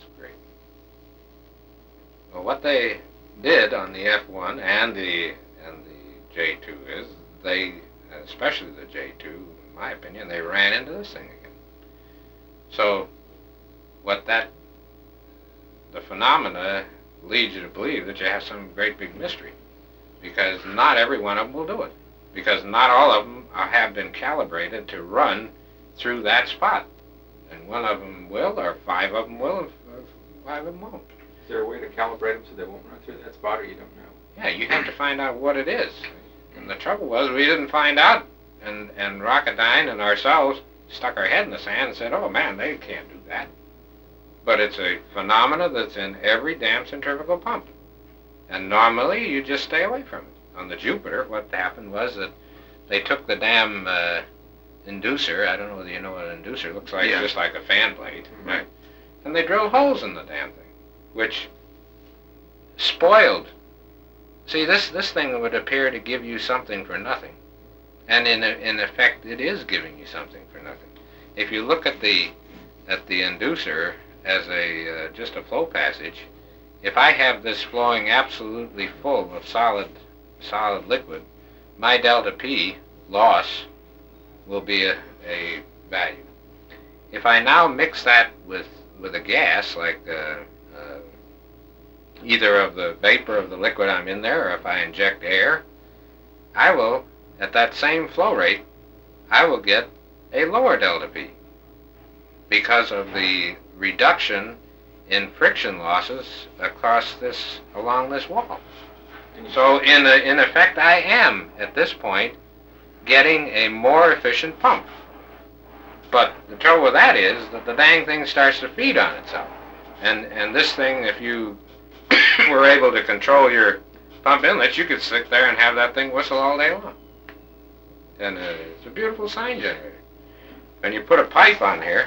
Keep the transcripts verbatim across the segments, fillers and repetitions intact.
That's great. Well, what they did on the F one and the and the J two is they, especially the J two, in my opinion, they ran into this thing again. So, what that the phenomena leads you to believe that you have some great big mystery, because not every one of them will do it, because not all of them are, have been calibrated to run through that spot, and one of them will, or five of them will, and five of them won't. Is there a way to calibrate them so they won't run through that spot, or you don't know? Yeah, you have to find out what it is. And the trouble was we didn't find out, and, and Rocketdyne and ourselves stuck our head in the sand and said, oh man, they can't do that. But it's a phenomena that's in every damn centrifugal pump. And normally you just stay away from it. On the Jupiter, what happened was that they took the damn uh, inducer, I don't know whether you know what an inducer looks like, Yeah. just like a fan blade, Mm-hmm. right? And they drilled holes in the damn thing, which spoiled. See, this, this thing would appear to give you something for nothing. And in, in effect, it is giving you something for nothing. If you look at the, at the inducer as a, uh, just a flow passage, if I have this flowing absolutely full of solid, solid liquid, my delta P loss will be a, a value. If I now mix that with, with a gas, like uh, uh, either of the vapor of the liquid I'm in there, or if I inject air, I will, at that same flow rate, I will get a lower delta P because of the reduction in friction losses across this, along this wall. So in, a, in effect, I am, at this point, getting a more efficient pump. But the trouble with that is that the dang thing starts to feed on itself. And, and this thing, if you were able to control your pump inlets, you could sit there and have that thing whistle all day long. And uh, it's a beautiful sine generator. When you put a pipe on here,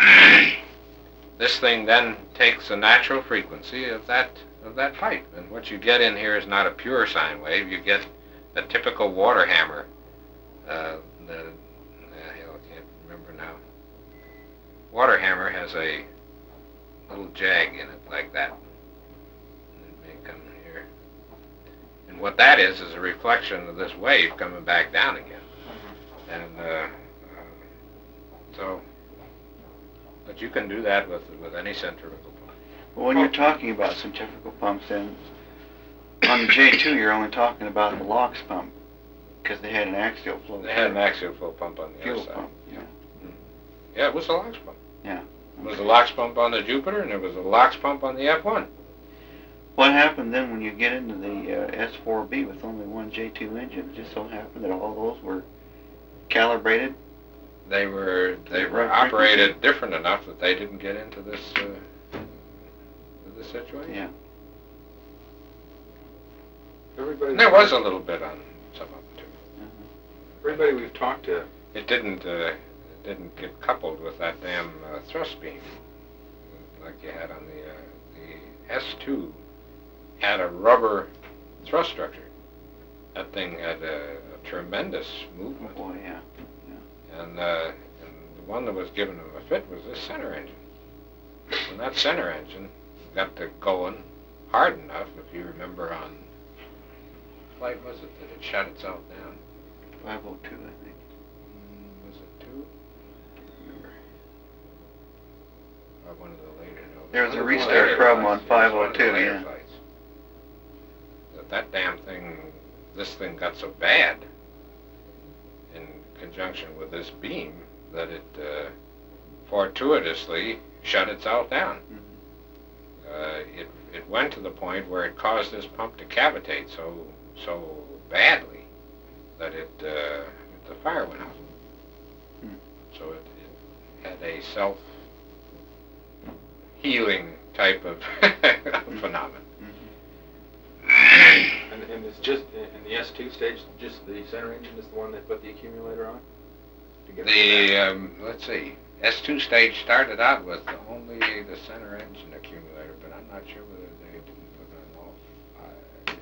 this thing then takes the natural frequency of that of that pipe. And what you get in here is not a pure sine wave. You get a typical water hammer. Uh, the, uh, hell, I can't remember now. Water hammer has a little jag in it like that. It may come here. And what that is is a reflection of this wave coming back down again. And uh, uh, so, but you can do that with with any centrifugal pump. Well, when you're talking about centrifugal pumps, then on the J two, you're only talking about the LOX pump because they had an axial flow. They had an axial flow pump on the fuel other side. pump. Yeah. Mm. Yeah, it was a LOX pump. Yeah. It was a LOX pump on the Jupiter, and it was a LOX pump on the F one. What happened then when you get into the uh, S four B with only one J two engine? It just so happened that all those were calibrated. They were they were Right operated frequency? different enough that they didn't get into this uh, this situation. Yeah. Everybody, And there was a little bit on some of them too. everybody we've talked to, It didn't uh, it didn't get coupled with that damn uh, thrust beam like you had on the uh, the S two had a rubber thrust structure. That thing had a, a tremendous movement. Oh boy, yeah. And, uh, and the one that was giving them a fit was this center engine. And that center engine got to going hard enough, if you remember on flight was it that it shut itself down? five oh two, I think. Mm, was it two? Remember. Or one of the later? No, There was a one of the restart later problem flights. on It was five one oh of the two, later yeah. flights. That that damn thing, this thing got so bad in conjunction with this beam that it uh, fortuitously shut itself down. Mm-hmm. Uh, it it went to the point where it caused this pump to cavitate so so badly that it uh, the fire went out. Hmm. So it, it had a self healing type of phenomenon. and, and it's just in the S two stage, just the center engine is the one they put the accumulator on. To get The um, let's see, S two stage started out with only the center engine accumulator, but I'm not sure whether they didn't put it on all five.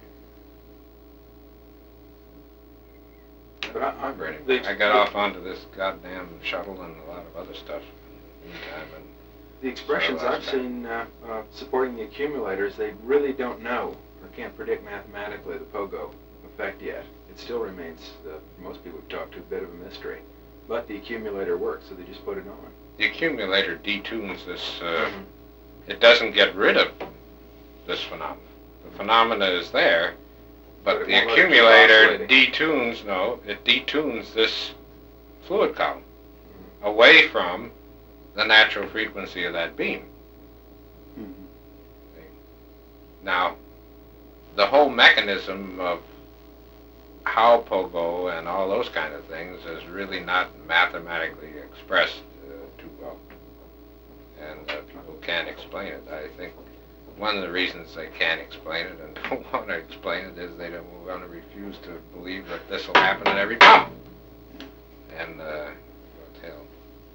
I But don't I- remember anymore. the- I got off onto this goddamn shuttle and a lot of other stuff in the meantime, and The expressions So, uh, I've seen uh, uh, supporting the accumulators, they really don't know or can't predict mathematically the pogo effect yet. It still remains, uh, for most people we've talked to, a bit of a mystery. But the accumulator works, so they just put it on. The accumulator detunes this. Uh, Mhm. It doesn't get rid of this phenomenon. The phenomena is there, but, But it the won't let it keep accumulator oscillating. detunes. No, it detunes this fluid column away from the natural frequency of that beam. Mhm. Now, the whole mechanism of how pogo and all those kind of things is really not mathematically expressed uh, too well, and uh, people can't explain it. I think one of the reasons they can't explain it and don't want to explain it is they don't want to refuse to believe that this will happen in every pump. And uh, well, hell,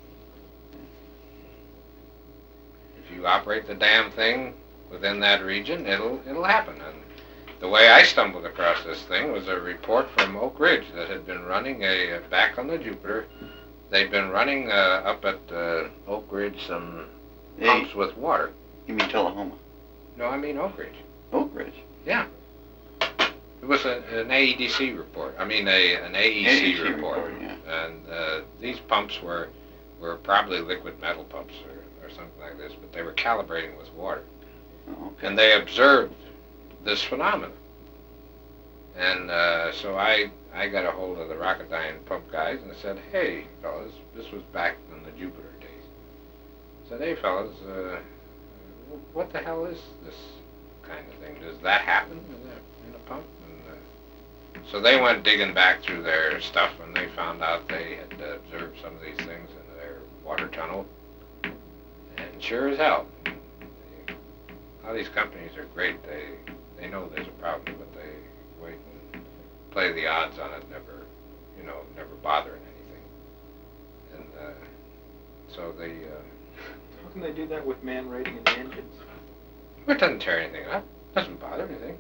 if you operate the damn thing within that region, it'll it'll happen. And the way I stumbled across this thing was a report from Oak Ridge that had been running a, back on the Jupiter, they'd been running uh, up at uh, Oak Ridge some Hey, pumps with water. you mean Tullahoma? No, I mean Oak Ridge. Oak Ridge. It was a, an A E D C report. I mean a an A E C, A E C report. report, yeah. And uh, these pumps were were probably liquid metal pumps or, or something like this, but they were calibrating with water. Oh, okay. And they observed this phenomenon. And uh, so I I got a hold of the Rocketdyne pump guys and I said, hey, fellas, this was back in the Jupiter days. I said, hey, fellas, uh, what the hell is this kind of thing? Does that happen in a, in a pump? And, uh, so they went digging back through their stuff and they found out they had uh, observed some of these things in their water tunnel. And sure as hell, they, all these companies are great. They they know there's a problem, but they wait and play the odds on it, never, you know, never bothering anything. And uh, so they, uh, How can they do that with man rating in the engines? it doesn't tear anything up, doesn't bother anything.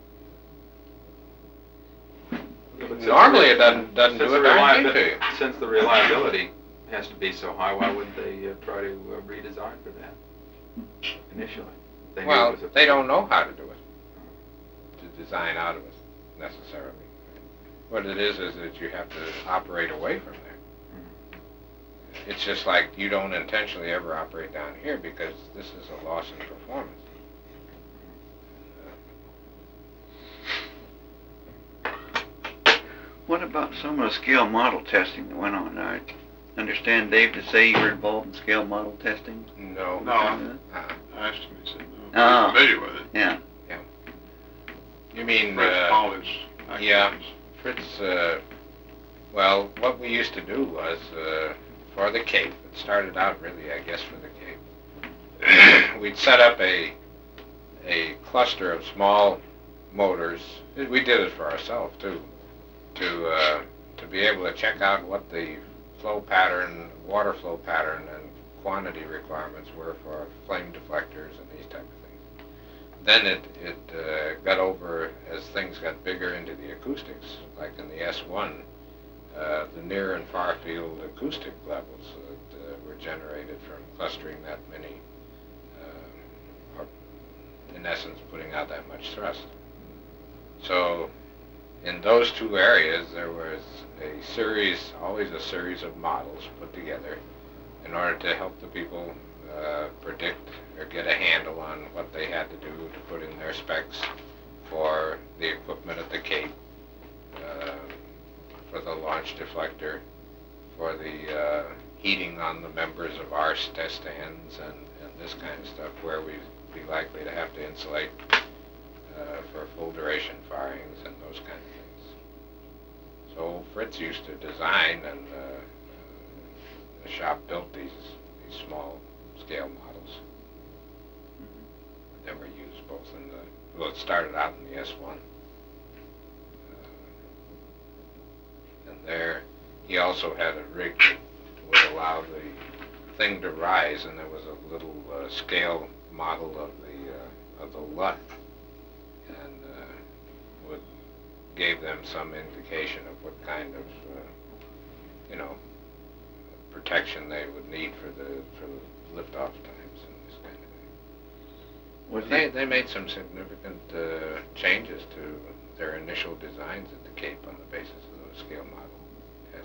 Yeah, but since Normally the- it doesn't doesn't since do a the darn thing reliabi- to you. Since the reliability has to be so high, why wouldn't they uh, try to uh, redesign for that initially? They knew it Well, was a they problem. don't know how to do it, to design out of it, necessarily. What it is is that you have to operate away from there. It's just like you don't intentionally ever operate down here because this is a loss in performance. What about some of the scale model testing that went on? I understand, Dave, to say you were involved in scale model testing? No. No, I- Uh, I asked him, he said, no, Oh. I'm familiar with it. Yeah. you mean, Fritz uh, College yeah. activities. Fritz, uh, well, what we used to do was, uh, for the Cape, it started out really, I guess, for the Cape. We'd set up a, a cluster of small motors. We did it for ourselves, too, to, uh, to be able to check out what the flow pattern, water flow pattern, and quantity requirements were for flame deflectors and these type of things. Then it, it uh, got over, as things got bigger into the acoustics, like in the S one, uh, the near and far field acoustic levels that uh, were generated from clustering that many, uh, or in essence putting out that much thrust. So in those two areas there was a series, always a series of models put together in order to help the people uh, predict or get a handle on what they had to do to put in their specs for the equipment at the Cape, uh, for the launch deflector, for the uh, heating on the members of our test stands and, and this kind of stuff, where we'd be likely to have to insulate uh, for full duration firings and those kind of things. So Fritz used to design, and uh, the shop built these these small scale models that were used both in the, well, it started out in the S one. Uh, and there, he also had a rig that would allow the thing to rise, and there was a little uh, scale model of the uh, of the L U T, and uh, would gave them some indication of what kind of uh, you know, protection they would need for the for the liftoff times and this kind of thing. Was They it- they made some significant uh, changes to their initial designs at the Cape on the basis of the scale model. Yes.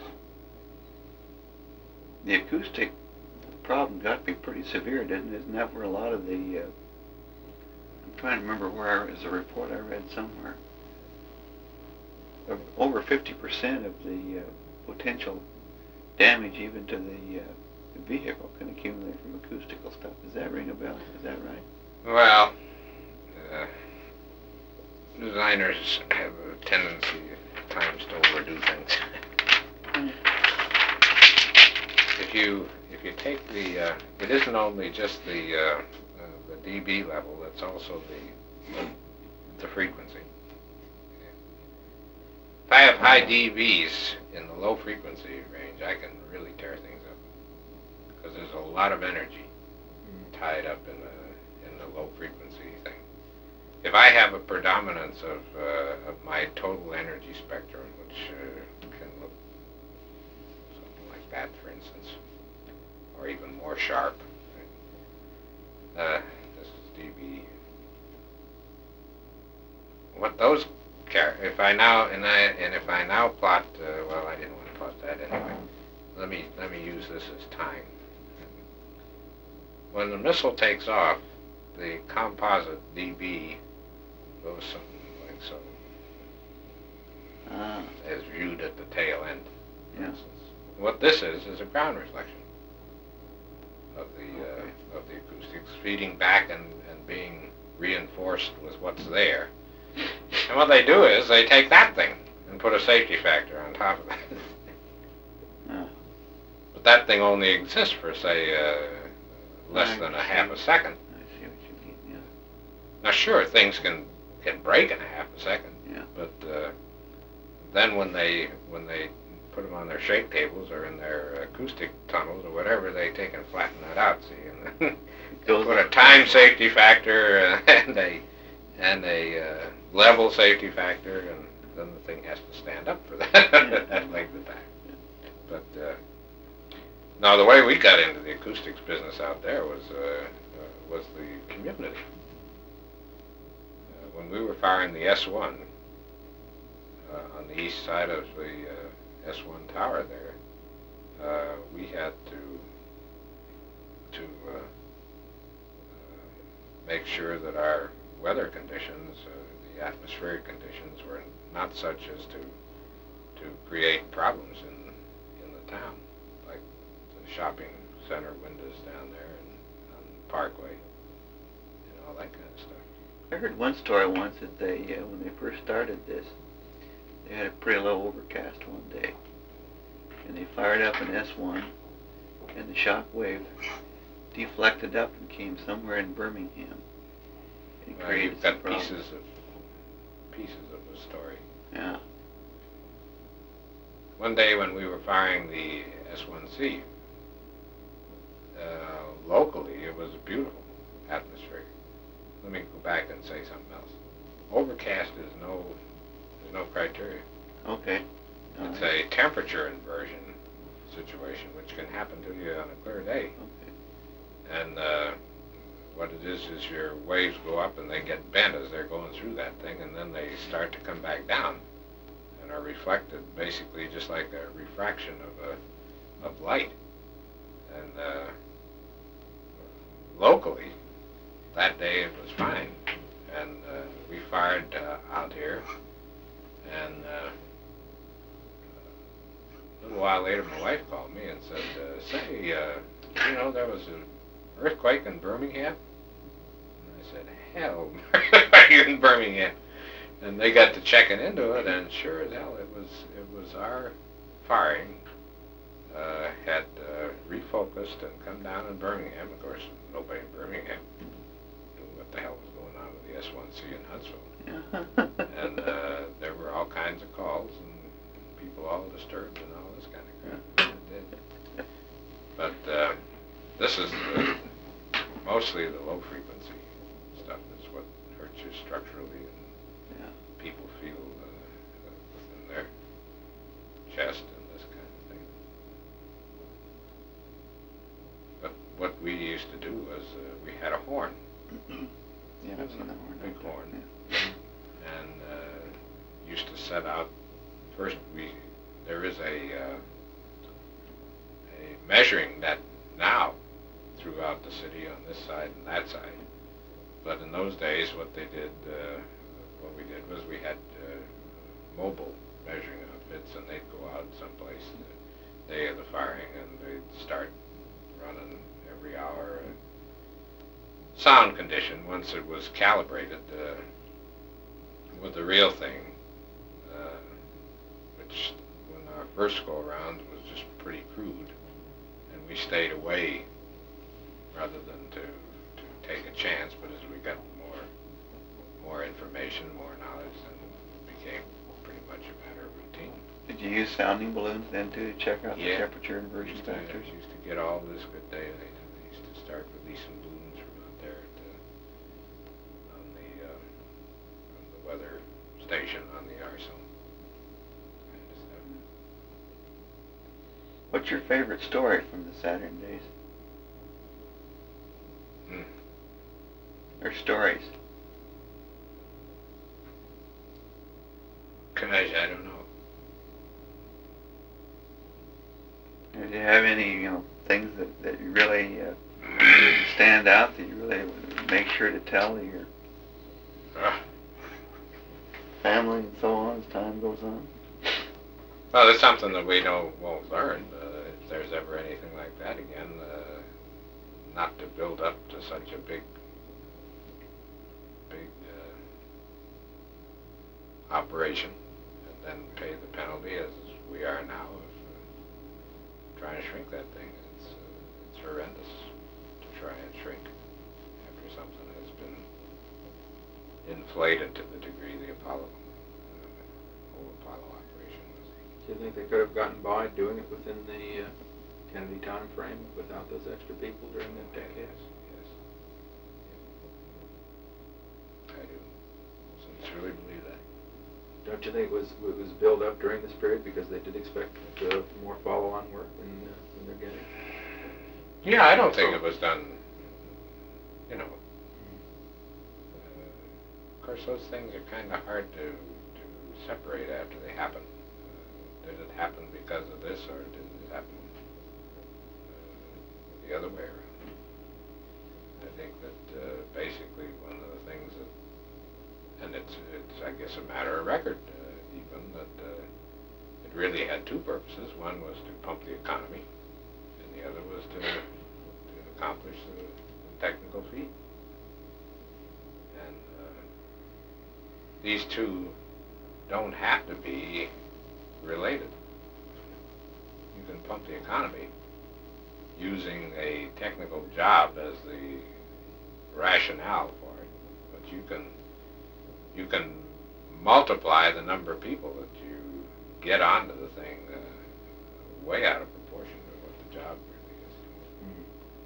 the acoustic problem got to be pretty severe, didn't it? Isn't that where a lot of the, uh, I'm trying to remember where, is a report I read somewhere. Of Over fifty percent of the uh, potential damage even to the, uh, the vehicle can accumulate from acoustical stuff. Does that ring a bell? Is that right? Well, uh, designers have a tendency at times to overdo things. If you if you take the, uh, it isn't only just the uh, uh, the D B level, it's also the the frequency. If I have high D Bs in the low frequency range, I can really tear things up because there's a lot of energy tied up in the in the low frequency thing. If I have a predominance of uh, of my total energy spectrum, which uh, can look something like that, for instance, or even more sharp. Uh, this is D B. What those char- if I now and I and if I now plot, uh, well, I didn't want to plot that anyway. Let me let me use this as time. When the missile takes off, the composite D B goes something like so, Ah, as viewed at the tail end. For yeah. instance. What this is is a ground reflection of the Okay. uh, of the acoustics feeding back and, and being reinforced with what's there. And what they do is they take that thing and put a safety factor on top of it. Ah, But that thing only exists for say uh, less Right. than a half a second. I see what you mean, yeah. Now sure, things can can break in a half a second. Yeah. But uh, then when they when they put them on their shake tables or in their acoustic tunnels or whatever, they take and flatten that out. See, and then Goes put a up. time safety factor uh, and a and a uh, level safety factor, and then the thing has to stand up for that that length of time. But uh, now the way we got into the acoustics business out there was uh, uh, was the community. Uh, when we were firing the S one uh, on the east side of the uh, S one tower there, uh, we had to to uh, uh, make sure that our weather conditions, uh, the atmospheric conditions, were not such as to to create problems in in the town, like the shopping center windows down there and on Parkway and all that kind of stuff. I heard one story once that they, uh, when they first started this, they had a pretty low overcast one day, and they fired up an S one, and the shock wave deflected up and came somewhere in Birmingham. And Well, created you've some got problems. pieces of pieces of the story. Yeah. One day when we were firing the S one C, uh, locally it was a beautiful atmosphere. Let me go back and say something else. Overcast is no is no criteria. Okay. All It's right. a temperature inversion situation, which can happen to you on a clear day. Okay. And uh, what it is is your waves go up and they get bent as they're going through that thing, and then they start to come back down and are reflected, basically just like a refraction of a of light. And uh, locally, that day it was fine, and uh, we fired uh, out here, and uh, a little while later my wife called me and said, uh, say, uh, you know, there was an earthquake in Birmingham? And I said, hell, are you in Birmingham? And they got to checking into it, and sure as hell, it was it was our firing uh, had uh, refocused and come down in Birmingham. Of course, nobody in Birmingham knew what the hell was going on with the S one C in Huntsville. Yeah. And uh, there were all kinds of calls and people all disturbed and all this kind of crap. It did. But uh, this is the, mostly the low frequency stuff is what hurts you structurally, and Yeah. people feel uh, uh, within their chest and this kind of thing. what we used to do was uh, we had a horn. Yeah, I've seen the horn. Big horn. Yeah. And uh, used to set out, first we, there is a, uh, a measuring net now throughout the city on this side and that side. But in those days what they did, uh, what we did was we had uh, mobile measuring outfits, and they'd go out someplace the day of the firing, and they'd start running every hour. Uh, sound condition, once it was calibrated uh, with the real thing, uh, which when our first go around was just pretty crude, and we stayed away rather than to, to take a chance. But as we got more more information, more knowledge, then it became pretty much a matter of routine. Did you use sounding balloons then too to check out Yeah. the temperature inversion Used to, factors? used to get all this good data. They used to start releasing balloons from out there at the, on the uh, on the weather station on the Arsenal. Kind of stuff. What's your favorite story from the Saturn days? Hmm. Or stories? Gosh, I don't know. Did you have any, you know, things that, that you really uh, stand out that you really make sure to tell your Uh, family and so on as time goes on? well, it's something that we know won't learn. Uh, if there's ever anything like that again, uh, not to build up to such a big, big uh, operation, and then pay the penalty as we are now of uh, trying to shrink that thing. It's uh, it's horrendous to try and shrink after something has been inflated to the degree the Apollo, uh, whole Apollo operation was. Do you think they could have gotten by doing it within the uh, Kennedy time frame without those extra people during that decade? Yes, yes. I do sincerely believe that. Don't you think it was it was built up during this period because they did expect uh, more follow-on work than, uh, than they're getting? Yeah, I don't think it was done, you know. Uh, of course, those things are kind of hard to, to separate after they happen. Uh, did it happen because of this, or did it happen uh, the other way around? I think that uh, basically one of the things that, and it's, it's I guess, a matter of record, uh, even, that uh, it really had two purposes. One was to pump the economy, and the other was to, to accomplish the, the technical feat. And uh, these two don't have to be related. You can pump the economy using a technical job as the rationale for it, but you can you can multiply the number of people that you get onto the thing uh, way out of proportion to what the job really is.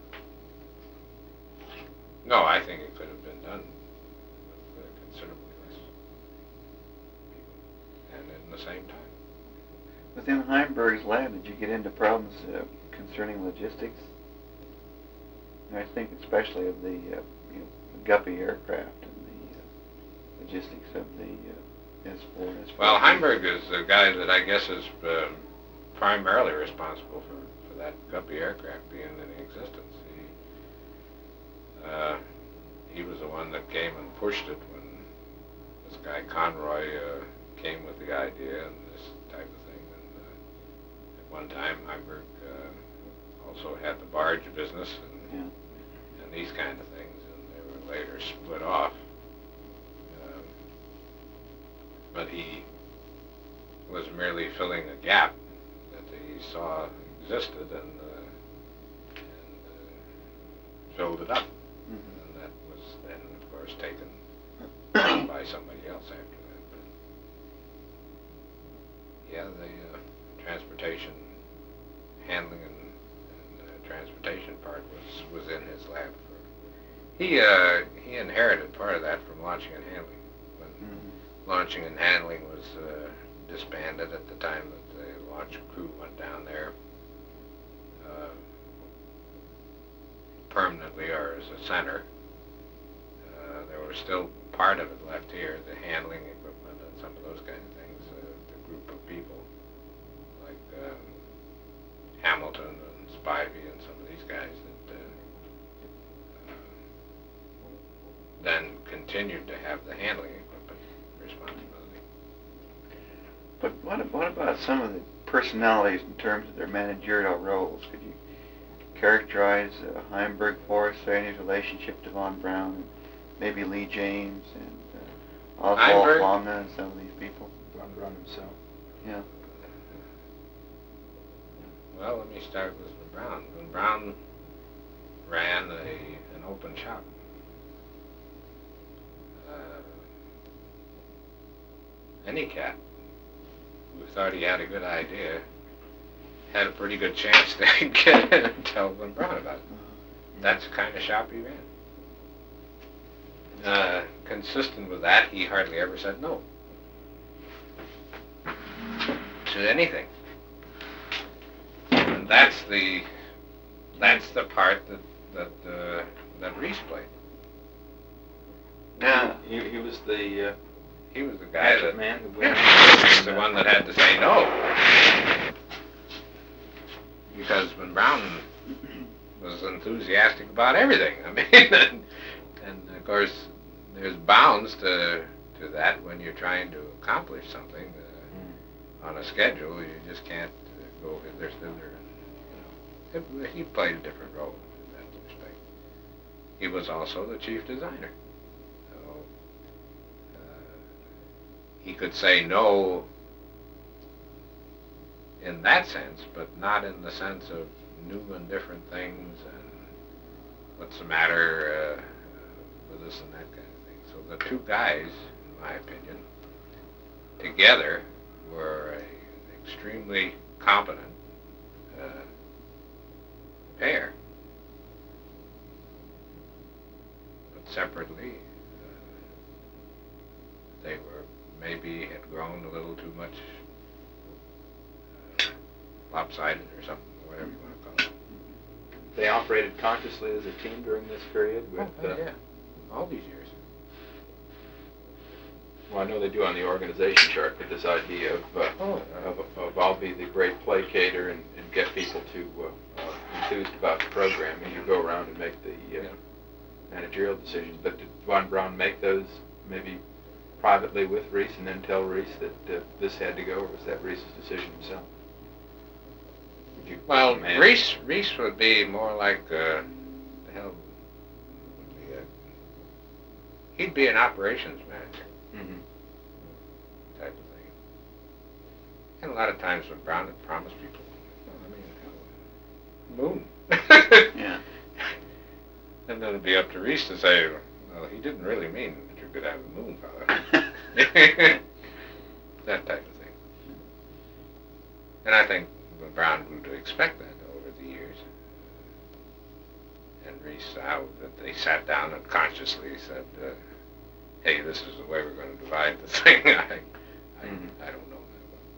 Mm-hmm. No, I think it could have been done with uh, considerably less people, and in the same time. Within Heimberg's lab, did you get into problems uh, concerning logistics? And I think especially of the, uh, you know, the Guppy aircraft and the uh, logistics of the uh, S four. S four. Well, Heimberg is the guy that I guess is uh, primarily responsible for, for that Guppy aircraft being in existence. He, uh, he was the one that came and pushed it when this guy Conroy uh, came with the idea and this type of thing. And uh, at one time, Heimberg uh, also had the barge business and, yeah. and these kind of things, and they were later split off. Um, but he was merely filling a gap that he saw existed, and, uh, and uh, filled it up. Mm-hmm. And that was then, of course, taken on by somebody else after that. But yeah, the uh, transportation handling and, and uh, transportation part was was in his lab. For, he uh, he inherited part of that from launching and handling. When Mm-hmm. launching and handling was uh, disbanded at the time that the launch crew went down there. Uh, ultimately, or as a center. Uh, there was still part of it left here, the handling equipment and some of those kind of things, uh, the group of people like um, Hamilton and Spivey and some of these guys that uh, uh, then continued to have the handling equipment responsibility. But what, what about some of the personalities in terms of their managerial roles? Could you characterize uh, Heimberg for us, or any relationship to Von Braun, and maybe Lee James and uh, Oswald Heimberg? Planga and some of these people? Von Braun himself. Yeah. Well, let me start with Von Braun. Von Braun ran a, an open shop. Uh, any cat who thought he had a good idea had a pretty good chance to get in and tell Von Braun about it. That's the kind of shop he ran. Uh, consistent with that, he hardly ever said no to anything. And that's the that's the part that that uh, that Reese played. Yeah. He, he was the uh, He was the guy that man who yeah, went he was the one that had to say no. Because when Brown was enthusiastic about everything, I mean, and, and of course, there's bounds to to that when you're trying to accomplish something uh, on a schedule. You just can't uh, go. There's there, you know, it, he played a different role in that respect. He was also the chief designer, so uh, he could say no in that sense, but not in the sense of new and different things and what's the matter uh, with this and that kind of thing. So the two guys, in my opinion, together were an extremely competent uh, pair. But separately, uh, they were maybe had grown a little too much lopsided or something, whatever you want to call it. They operated consciously as a team during this period with... Oh, uh, yeah, all these years. Well, I know they do on the organization chart, but this idea of, uh, Oh, of, of I'll be the great placater and, and get people to uh, uh, enthused about the program, and you go around and make the uh, Yeah. managerial decisions. But did Von Braun make those maybe privately with Reese and then tell Reese that uh, this had to go, or was that Reese's decision himself? Would you Well, command- Reese Reese would be more like uh, the hell would be a, he'd be an operations manager Mhm. type of thing. And a lot of times when Brown had promised people, well, I mean, hell, moon. Yeah. And then it'd be up to Reese to say, well, he didn't really mean that you could have a moon, fella. That type of thing. And I think Brown grew to expect that over the years. And Reese, how that they sat down and consciously said, uh, hey, this is the way we're going to divide the thing. I, I, Mhm. I don't know.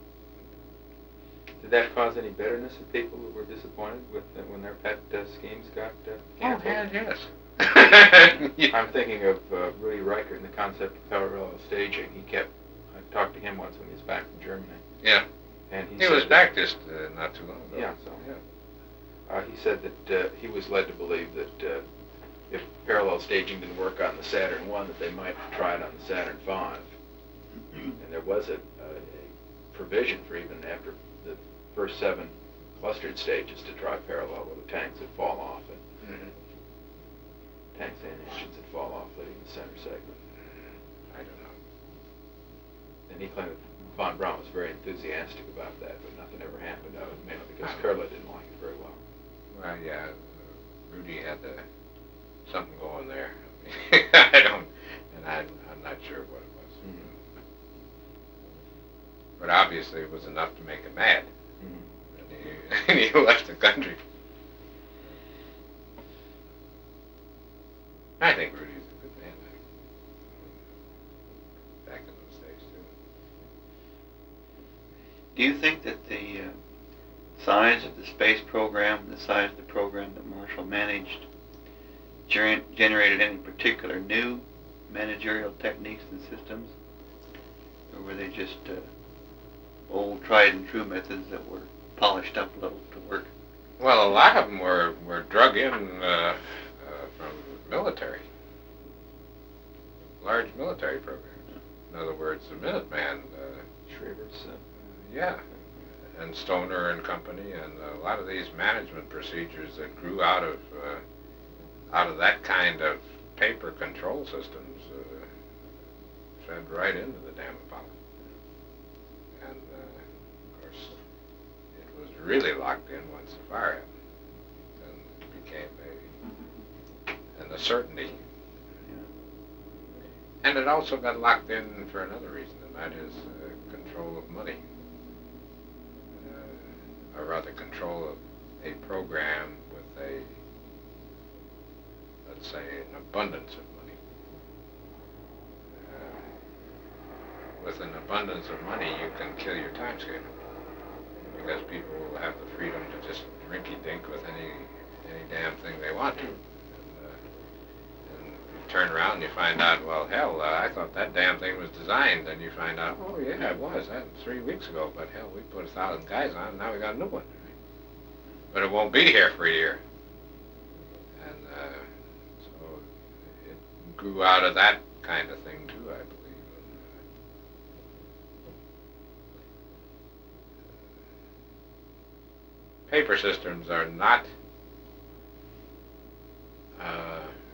Did that cause any bitterness in people that were disappointed with uh, when their pet uh, schemes got uh, Oh, canceled? yeah, yes. Yeah. I'm thinking of uh, Rudy Reichert and the concept of parallel staging. He kept, I talked to him once when he was back from Germany. Yeah. And he, He said was that- back just uh, not too long ago. Yeah, so. Yeah. Uh, he said that uh, he was led to believe that uh, if parallel staging didn't work on the Saturn one, that they might try it on the Saturn five. And there was a, a, a provision for even after the first seven clustered stages to try parallel where the tanks would fall off, and Mm-hmm. tanks and engines would fall off, leaving the center segment. I don't know. And he claimed that Von Braun was very enthusiastic about that, but nothing ever happened out of it, mainly because Oh. Kurla didn't like it very well. Well, yeah, uh, Rudy had uh, something going there. I don't, and I, I'm not sure what it was. Mhm. But obviously it was enough to make him mad. Mhm. And he, and he left the country. I think Rudy's a good man. Back in those days, too. Do you think that the uh, size of the space program, the size of the program that Marshall managed, gener- generated any particular new managerial techniques and systems? Or were they just uh, old tried and true methods that were polished up a little to work? Well, a lot of them were, were drug in uh, uh, from military, large military programs. In other words, the Minuteman, uh, Shriver's, uh, yeah, and Stoner and Company, and a lot of these management procedures that grew out of uh, out of that kind of paper control systems uh, fed right into the damn Apollo. And uh, of course, it was really locked in once the fire happened, and it became a an a certainty. And it also got locked in for another reason, and that is uh, control of money. Uh, or rather, control of a program with a, let's say, an abundance of money. Uh, with an abundance of money, you can kill your time schedule, because people will have the freedom to just rinky-dink with any, any damn thing they want to. Turn around and you find out, well, hell, uh, I thought that damn thing was designed, and you find out, oh yeah, it was, that was three weeks ago, but hell, we put a thousand guys on it, and now we got a new one. But it won't be here for a year. And uh, so it grew out of that kind of thing too, I believe. And, uh, paper systems are not uh,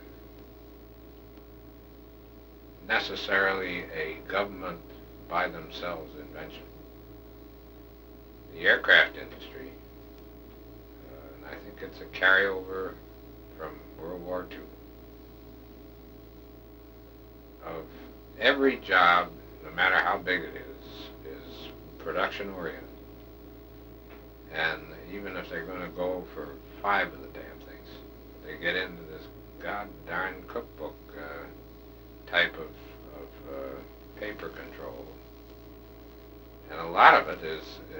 necessarily a government by themselves invention. The aircraft industry, uh, and I think it's a carryover from World War Two, of every job, no matter how big it is, is production oriented. And even if they're going to go for five of the damn things, they get into this god darn cookbook uh, type of, of uh, paper control. And a lot of it is uh,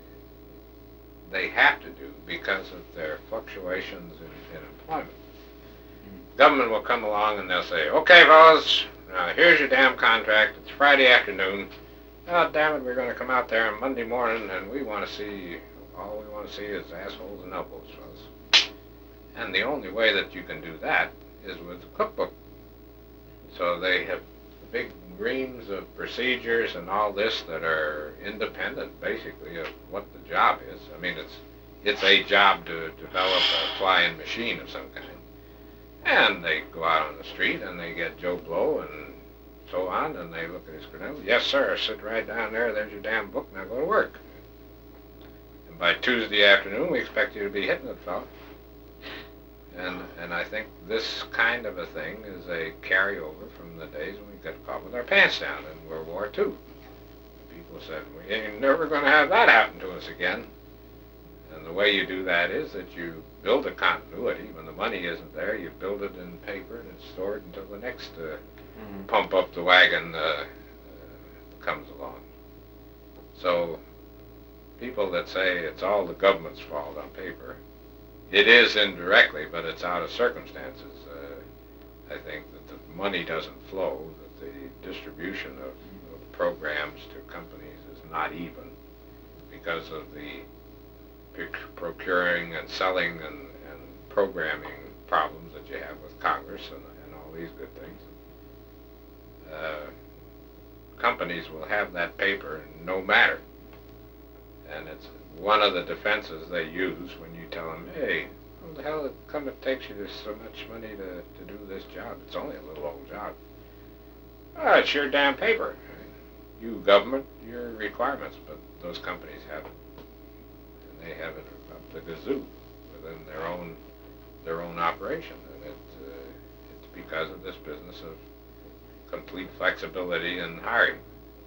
they have to do because of their fluctuations in, in employment. Mm-hmm. Government will come along and they'll say, okay, fellas, uh, here's your damn contract. It's Friday afternoon. Oh, damn it, we're going to come out there on Monday morning and we want to see, all we want to see is assholes and elbows, fellas. And the only way that you can do that is with the cookbook. So they have big reams of procedures and all this that are independent, basically, of what the job is. I mean, it's it's a job to develop a flying machine of some kind. And they go out on the street and they get Joe Blow and so on, and they look at his credentials. Yes, sir, sit right down there. There's your damn book. Now go to work. And by Tuesday afternoon, we expect you to be hitting it, fella. And, and I think this kind of a thing is a carryover from the days when we got caught with our pants down in World War Two. People said, we ain't never going to have that happen to us again. And the way you do that is that you build a continuity. When the money isn't there, you build it in paper and it's stored until the next uh, mm-hmm. pump up the wagon uh, uh, comes along. So people that say it's all the government's fault on paper, it is indirectly, but it's out of circumstances. Uh, I think that the money doesn't flow, that the distribution of, of programs to companies is not even because of the procuring and selling and, and programming problems that you have with Congress and, and all these good things. Uh, companies will have that paper no matter. And it's one of the defenses they use when you tell them, hey, how the hell come it takes you this so much money to, to do this job? It's only a little old job. Oh, it's your damn paper. You government, your requirements, but those companies have it. And they have it up the gazoo within their own their own operation. And it, uh, it's because of this business of complete flexibility in hiring.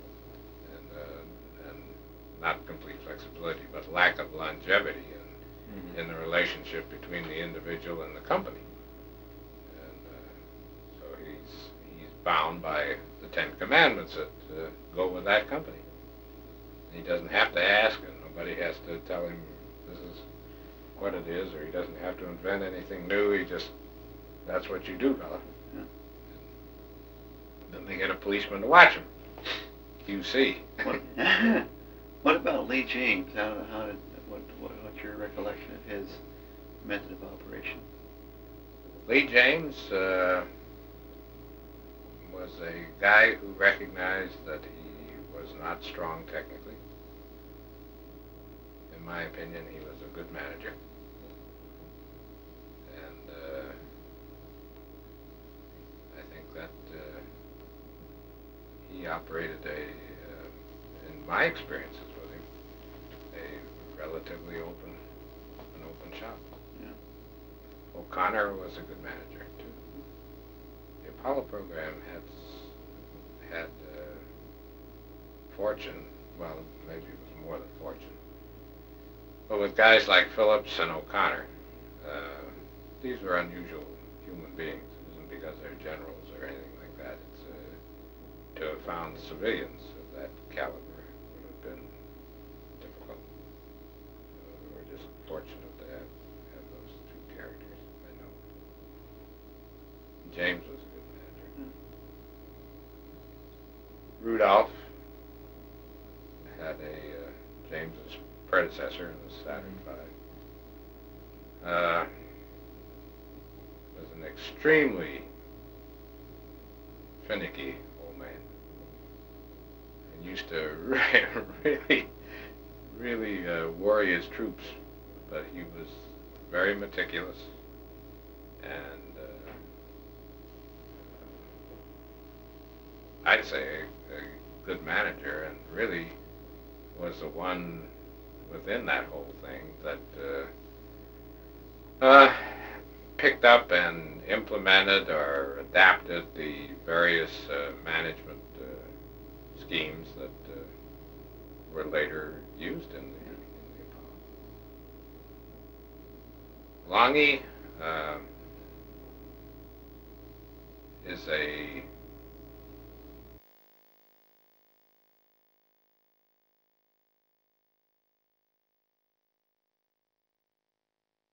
Not complete flexibility, but lack of longevity in, mm-hmm. in the relationship between the individual and the company. And uh, so he's he's bound by the Ten Commandments that uh, go with that company. He doesn't have to ask, and nobody has to tell him this is what it is, or he doesn't have to invent anything new. He just, that's what you do, fella. Yeah. Then they get a policeman to watch them. You see. What, what about Lee James? How, how did, what, what, what's your recollection of his method of operation? Lee James uh, was a guy who recognized that he was not strong technically. In my opinion, he was a good manager. And uh, I think that uh, he operated a, uh, in my experiences with him, a relatively open, an open shop. Yeah. O'Connor was a good manager too. The Apollo program had had uh, fortune. Well, maybe it was more than fortune. But with guys like Phillips and O'Connor, uh, these were unusual human beings. It isn't because they're generals or anything like that. It's uh, to have found civilians of that caliber would have been difficult. Uh, we were just fortunate to have, have those two characters. I know. James was a good manager. Rudolph had a uh, James's predecessor in the Saturn Five. Uh, was an extremely finicky old man, and used to really, really uh, worry his troops. But he was very meticulous, and uh, I'd say a, a good manager, and really was the one within that whole thing that uh, uh, picked up and implemented or adapted the various uh, management uh, schemes that uh, were later used in the, in the Apollo. Lange uh, is a